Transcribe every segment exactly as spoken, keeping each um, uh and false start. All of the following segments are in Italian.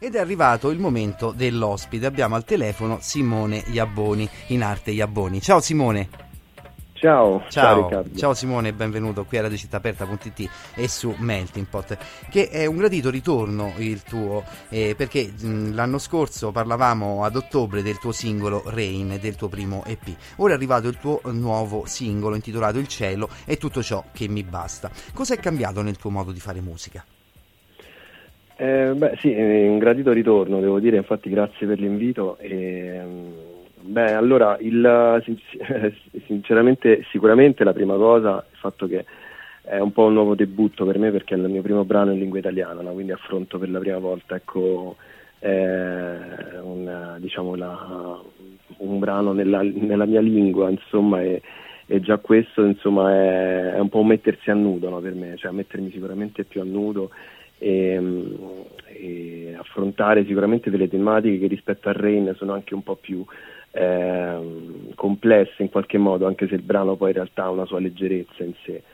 Ed è arrivato il momento dell'ospite. Abbiamo al telefono Simone Iabboni, in arte Iabboni. Ciao Simone. Ciao, ciao, ciao Riccardo. Ciao Simone, benvenuto qui a radio città aperta punto it e su Melting Pot, che è un gradito ritorno il tuo, eh, perché mh, l'anno scorso parlavamo ad ottobre del tuo singolo Rain, del tuo primo E P. Ora è arrivato il tuo nuovo singolo intitolato Il cielo e tutto ciò che mi basta. Cosa è cambiato nel tuo modo di fare musica? Eh, beh sì, un gradito ritorno, devo dire, infatti grazie per l'invito. E, beh, allora, il, sinceramente, sicuramente la prima cosa è il fatto che è un po' un nuovo debutto per me, perché è il mio primo brano in lingua italiana, no? Quindi affronto per la prima volta, ecco, eh, un, diciamo la, un brano nella, nella mia lingua, insomma, e, e già questo, insomma, è, è un po' un mettersi a nudo, no, per me, cioè mettermi sicuramente più a nudo. E, e affrontare sicuramente delle tematiche che rispetto a Rain sono anche un po' più eh, complesse in qualche modo, anche se il brano poi in realtà ha una sua leggerezza in sé.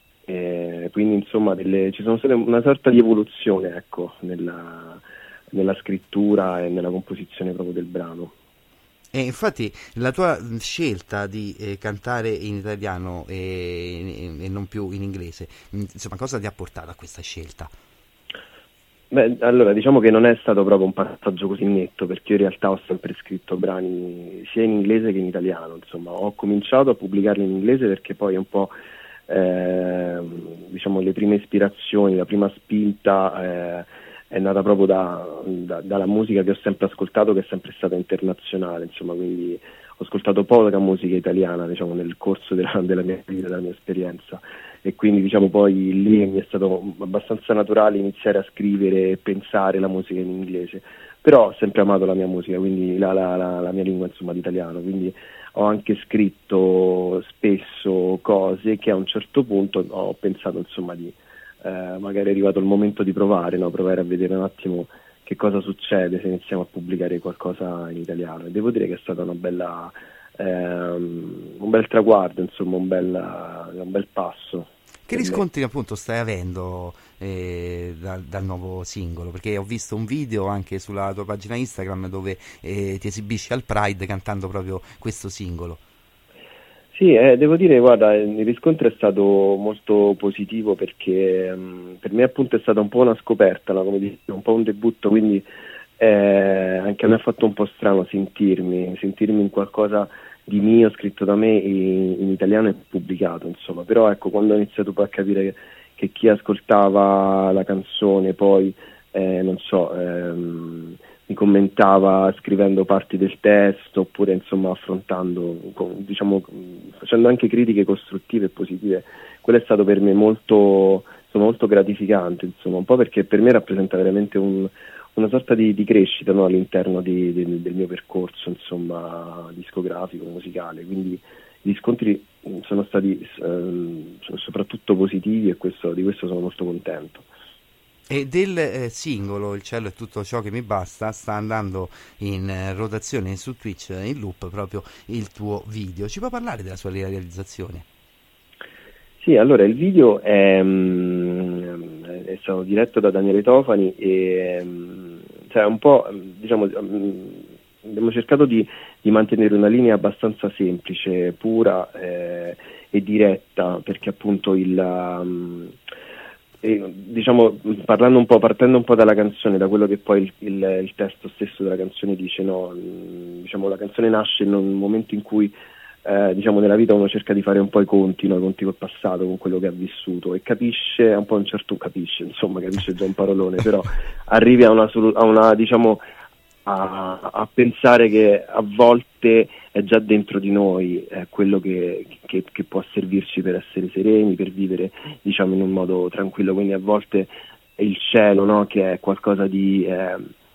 E quindi insomma delle, ci sono state una sorta di evoluzione, ecco, nella, nella scrittura e nella composizione proprio del brano. E infatti la tua scelta di eh, cantare in italiano e, e non più in inglese, insomma, cosa ti ha portato a questa scelta? Beh, allora diciamo che non è stato proprio un passaggio così netto, perché io in realtà ho sempre scritto brani sia in inglese che in italiano, insomma ho cominciato a pubblicarli in inglese perché poi un po' eh, diciamo le prime ispirazioni, la prima spinta eh, è nata proprio da, da, dalla musica che ho sempre ascoltato, che è sempre stata internazionale, insomma, quindi ho ascoltato poca musica italiana, diciamo, nel corso della, della mia vita, della mia esperienza, e quindi diciamo poi lì mi è stato abbastanza naturale iniziare a scrivere e pensare la musica in inglese, però ho sempre amato la mia musica, quindi la, la, la, la mia lingua, insomma, l'italiano, quindi ho anche scritto spesso cose che a un certo punto ho pensato, insomma, di eh, magari è arrivato il momento di provare, no? Provare a vedere un attimo che cosa succede se iniziamo a pubblicare qualcosa in italiano, e devo dire che è stata una bella ehm, un bel traguardo, insomma, un bel, un bel passo. Che riscontri appunto stai avendo eh, dal, dal nuovo singolo? Perché ho visto un video anche sulla tua pagina Instagram dove eh, ti esibisci al Pride cantando proprio questo singolo. Sì, eh, devo dire, guarda, il riscontro è stato molto positivo, perché um, per me appunto è stata un po' una scoperta, no? Come dicevo, un po' un debutto, quindi eh, anche a me ha fatto un po' strano sentirmi, sentirmi in qualcosa di mio, scritto da me in, in italiano e pubblicato, insomma. Però ecco, quando ho iniziato poi a capire che, che chi ascoltava la canzone poi, eh, non so, ehm, mi commentava scrivendo parti del testo, oppure insomma affrontando, diciamo, facendo anche critiche costruttive e positive, quello è stato per me molto, insomma, molto gratificante, insomma, un po' perché per me rappresenta veramente un, una sorta di, di crescita, no? All'interno di, di, del mio percorso, insomma, discografico, musicale, quindi i riscontri sono stati eh, soprattutto positivi, e questo, di questo sono molto contento. E del eh, singolo Il cielo è tutto ciò che mi basta sta andando in eh, rotazione su Twitch, in loop, proprio il tuo video. Ci puoi parlare della sua realizzazione? Sì, allora il video è, um, è stato diretto da Daniele Tofani e um, cioè un po', diciamo, um, abbiamo cercato di, di mantenere una linea abbastanza semplice, pura eh, e diretta, perché appunto il um, e, diciamo, parlando un po', partendo un po' dalla canzone, da quello che poi il, il, il testo stesso della canzone dice, no? Diciamo, la canzone nasce in un momento in cui eh, diciamo, nella vita uno cerca di fare un po' i conti, no? I conti col passato, con quello che ha vissuto, e capisce, un po' un certo capisce, insomma, capisce già un parolone, però arrivi a una, a una diciamo a, a pensare che a volte è già dentro di noi eh, quello che, che, che può servirci per essere sereni, per vivere, diciamo, in un modo tranquillo. Quindi a volte è il cielo, no? Che è qualcosa di eh,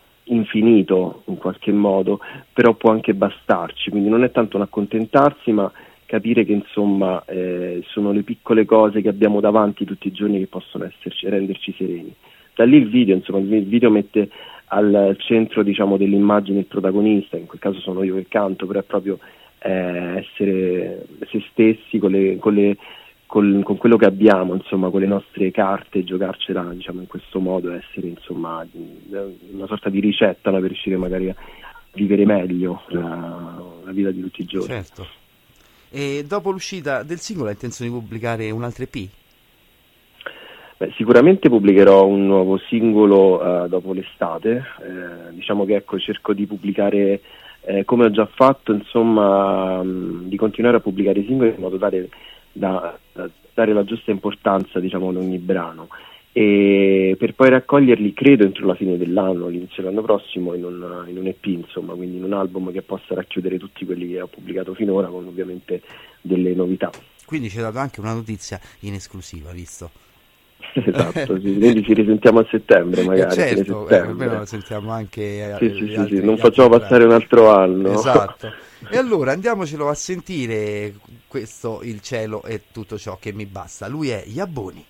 infinito in qualche modo, però può anche bastarci, quindi non è tanto un accontentarsi, ma capire che insomma eh, sono le piccole cose che abbiamo davanti tutti i giorni che possono esserci, renderci sereni. Da lì il video, insomma, il video mette al centro, diciamo, dell'immagine il protagonista, in quel caso sono io che canto, però è proprio eh, essere se stessi con le, con le col, con quello che abbiamo, insomma, con le nostre carte, giocarcela, diciamo, in questo modo, essere, insomma, una sorta di ricetta, no, per riuscire magari a vivere meglio la, la vita di tutti i giorni. Certo. E dopo l'uscita del singolo hai intenzione di pubblicare un altro E P? Beh, sicuramente pubblicherò un nuovo singolo uh, dopo l'estate, eh, diciamo che ecco, cerco di pubblicare eh, come ho già fatto, insomma, mh, di continuare a pubblicare i singoli in modo tale da, da dare la giusta importanza, diciamo, ad ogni brano, e per poi raccoglierli, credo, entro la fine dell'anno, all'inizio dell'anno prossimo, in un, in un E P, insomma, quindi in un album che possa racchiudere tutti quelli che ho pubblicato finora, con ovviamente delle novità. Quindi ci hai dato anche una notizia in esclusiva, visto? Esatto, sì. Quindi ci risentiamo a settembre magari. Eh certo, settembre. Eh, almeno lo sentiamo anche sì, sì, altri, sì, non facciamo passare un altro anno. Esatto. E allora andiamocelo a sentire, questo Il cielo è tutto ciò che mi basta. Lui è Iaboni.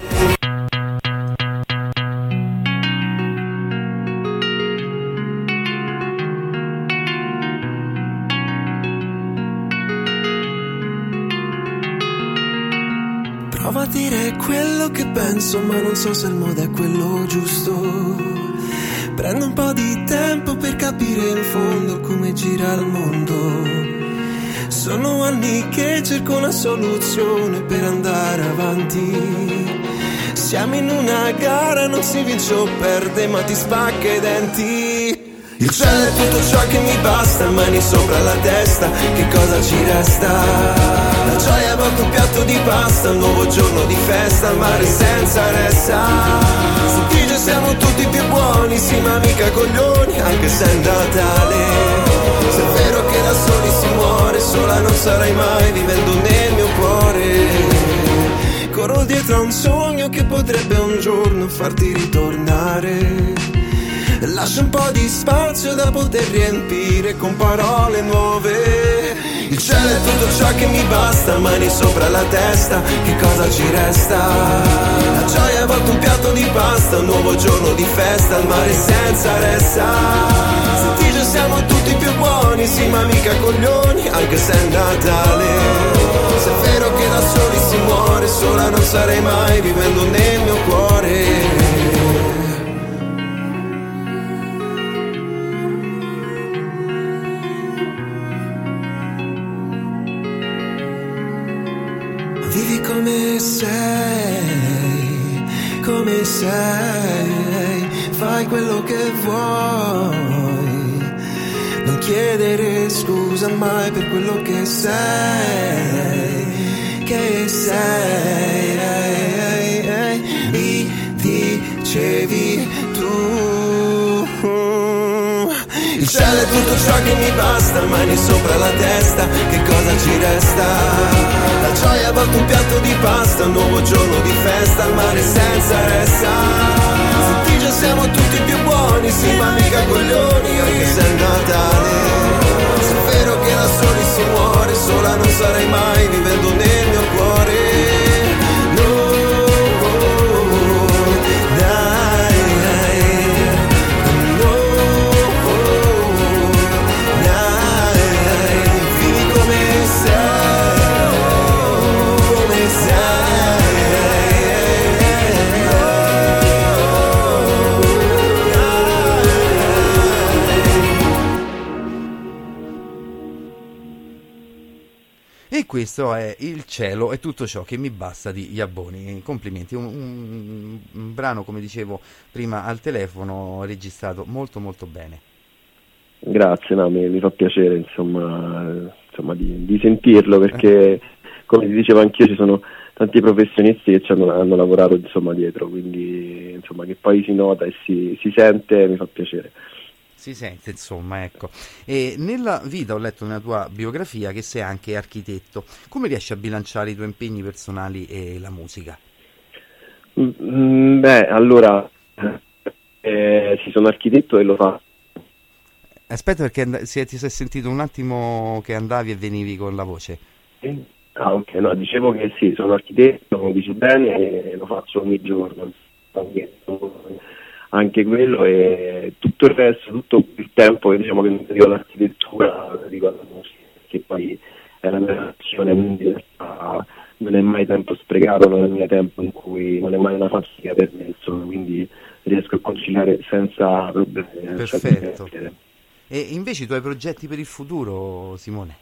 Provo a dire quello che penso, ma non so se il modo è quello giusto. Prendo un po' di tempo per capire in fondo come gira il mondo. Sono anni che cerco una soluzione per andare avanti. Siamo in una gara, non si vince o perde, ma ti spacca i denti. Il cielo è tutto ciò che mi basta, mani sopra la testa, che cosa ci resta? La gioia va con un piatto di pasta, un nuovo giorno di festa, al mare senza ressa. Su Tigre siamo tutti più buoni, sì ma mica coglioni, anche se è Natale. Se è vero che da soli si muore, sola non sarai mai, vivendo nel mio cuore. Corro dietro a un sogno che potrebbe un giorno farti ritornare. Lascia un po' di spazio da poter riempire con parole nuove. Il cielo è tutto ciò che mi basta, mani sopra la testa, che cosa ci resta? La gioia a volte un piatto di pasta, un nuovo giorno di festa, al mare senza ressa. Senti già siamo tutti più buoni, sì ma mica coglioni, anche se è Natale. Se è vero che da soli si muore, sola non sarei mai, vivendo nel mio cuore. Vivi come sei, come sei, fai quello che vuoi, non chiedere scusa mai per quello che sei, che sei, mi dicevi tu. Il cielo è tutto ciò che mi basta, mani sopra la testa, che cosa ci resta? La gioia a volte un piatto di pasta, un nuovo giorno di festa, al mare senza ressa. Senti già siamo tutti più buoni, sì ma mica coglioni, anche se è Natale. Se è vero che da soli si muore, sola non sarai mai, vivendo nel mio cuore. E questo è Il cielo è tutto ciò che mi basta di Iaboni. Complimenti, un, un, un brano, come dicevo prima al telefono, registrato molto molto bene. Grazie, no, mi, mi fa piacere insomma, insomma di, di sentirlo, perché come ti dicevo anch'io ci sono tanti professionisti che ci hanno, hanno lavorato insomma dietro, quindi insomma che poi si nota e si, si sente, mi fa piacere. Si sente, insomma, ecco. E nella vita ho letto nella tua biografia che sei anche architetto. Come riesci a bilanciare i tuoi impegni personali e la musica? Mm, beh, allora, eh, sì, sono architetto e lo fa. Aspetta, perché and- se ti sei sentito un attimo che andavi e venivi con la voce. Ah, ok, no, dicevo che sì, sono architetto, come dici bene, e lo faccio ogni giorno. Anche quello e tutto il resto, tutto il tempo che diciamo che mi dedico all'architettura, dedico alla musica, che poi è la mia passione, quindi in realtà non è mai tempo regalano nel mio tempo in cui non è mai una fatica per me, insomma, quindi riesco a conciliare senza problemi. Perfetto. E invece i tuoi progetti per il futuro, Simone?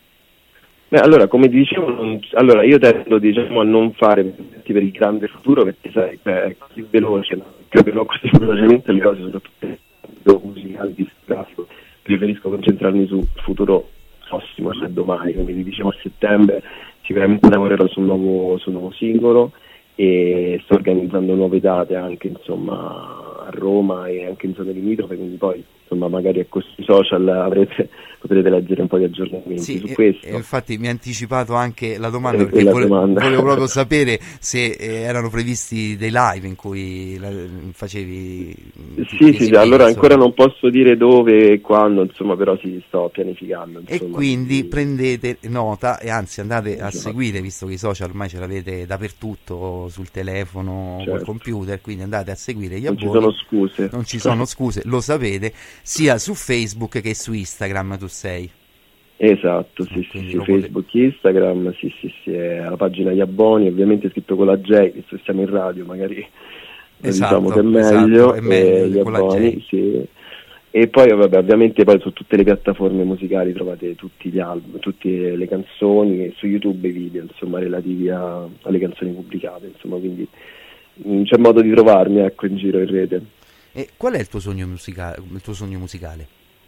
Beh, allora, come dicevo, non, allora io tendo, diciamo, a non fare progetti per il grande futuro, perché sai, beh, è così veloce, no? Capirò così velocemente le cose, soprattutto musicali, discografico. Preferisco concentrarmi sul futuro prossimo, cioè domani, come vi dicevo a settembre sicuramente lavorerò sul nuovo, sul nuovo singolo, e sto organizzando nuove date anche, insomma, a Roma e anche in zone limitrofe, quindi poi insomma magari a questi social avrete, potrete leggere un po' di aggiornamenti sì, su questo. E infatti mi ha anticipato anche la domanda, eh, perché la vole, domanda. volevo proprio sapere se eh, erano previsti dei live in cui la, facevi sì sì, sì allora ancora non posso dire dove e quando, insomma, però si sto pianificando, insomma. E quindi quindi prendete nota e anzi andate a sì, seguire, visto che i social ormai ce l'avete dappertutto, sul telefono, certo, col computer, quindi andate a seguire gli non abboni. ci sono scuse non ci sono scuse, lo sapete, sia su Facebook che su Instagram tu sei. Esatto, sì, sì, sì, Facebook, potete... Instagram, sì, sì, sì, è la pagina Gli Abboni, ovviamente scritto con la J, visto che siamo in radio, magari esatto, diciamo che è meglio, esatto, è meglio eh, Gli con Abboni, la J. Sì. E poi vabbè, ovviamente poi su tutte le piattaforme musicali trovate tutti gli album, tutte le canzoni, e su YouTube i video, insomma, relativi a, alle canzoni pubblicate, insomma, quindi mh, c'è modo di trovarmi, ecco, in giro in rete. E qual è il tuo sogno musicale? Il tuo sogno musicale?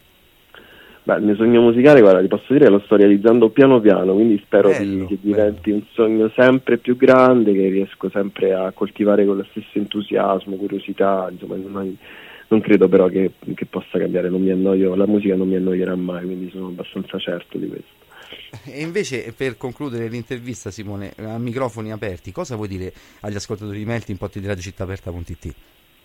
Beh, il mio sogno musicale, guarda, ti posso dire che lo sto realizzando piano piano, quindi spero bello, di, che diventi bello. un sogno sempre più grande, che riesco sempre a coltivare con lo stesso entusiasmo, curiosità, insomma, non, non credo però che, che possa cambiare, non mi annoio, la musica non mi annoierà mai, quindi sono abbastanza certo di questo. E invece, per concludere l'intervista, Simone, a microfoni aperti, cosa vuoi dire agli ascoltatori di Melting Pot di Radio Città Aperta punto it?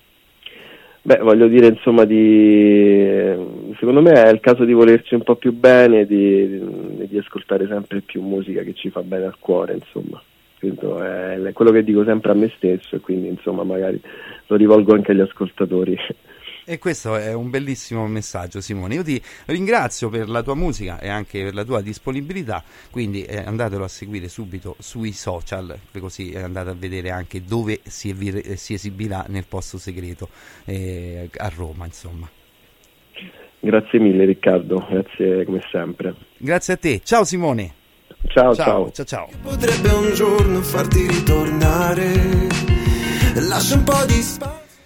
Beh, voglio dire, insomma, di secondo me è il caso di volerci un po' più bene, di, di ascoltare sempre più musica che ci fa bene al cuore, insomma. Questo è quello che dico sempre a me stesso, e quindi, insomma, magari lo rivolgo anche agli ascoltatori. E questo è un bellissimo messaggio, Simone. Io ti ringrazio per la tua musica e anche per la tua disponibilità, quindi eh, andatelo a seguire subito sui social, così andate a vedere anche dove si, evir- si esibirà nel posto segreto eh, a Roma, insomma. Grazie mille, Riccardo, grazie come sempre. Grazie a te, ciao Simone. Ciao, ciao, ciao. ciao, ciao. Potrebbe un giorno farti ritornare, lascia un po' di spazio.